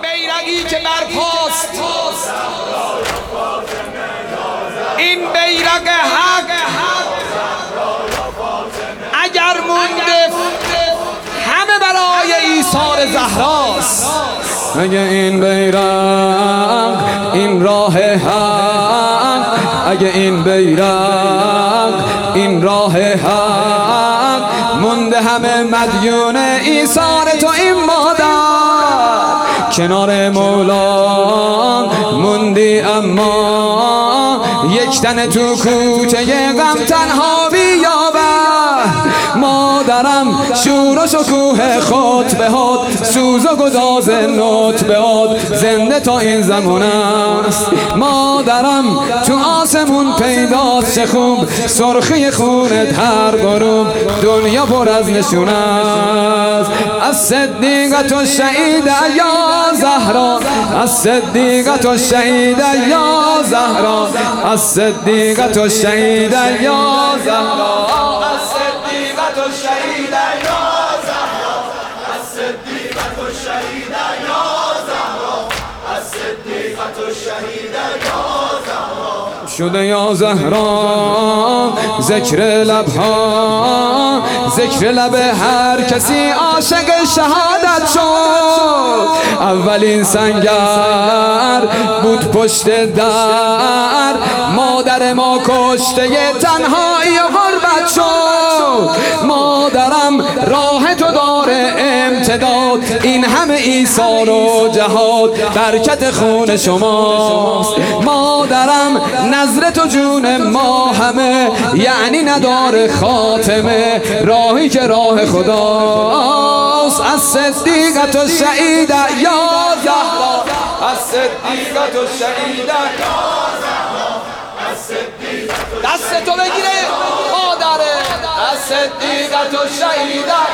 بیرقی که برپاست، این بیرق حق اگر مونده همه برای ایثار زهراست. اگه این بیرق این راه حق، اگه این بیرق این راه حق مونده همه مدیون ایثار تو این مادر. کنار مولا موندی اما یک تن تو کوچه غم تنها بیابد. مادرم شور و شکوه خطبه هات، سوز و گداز نطبه هات زنده تا این زمان است. مادرم تو آسمون پیداست، چه خوب سرخی خونت هر غروب دنیا پر از نشون است. از صدیقت و شهید یا زهرا، از صدیقت و شهید یا زهرا، از صدیقت و شهید یا زهرا، از صدیقت و شهید یا زهرا، از صدیقت و شهید یا زهرا، از صدیقت و شهید یا زهرا. شده یا زهرا ذکر لبها، ذکر لب هر کسی عاشق شهادت شد. اولین سنگر بود پشت در، مادر ما کشته تنهایی و غربت شد. مادرم راه تو داره امتداد، این همه ایثار و جهاد برکت خون شماست. مادرم نظر تو جون ما همه، یعنی نداره خاتمه، راهی که راه خداست. از صدیقت و شهید یا زهرا، از صدیقت و شهید یا زهرا، از صدیقت و دست تو بگیره مادره، از صدیقت و شهید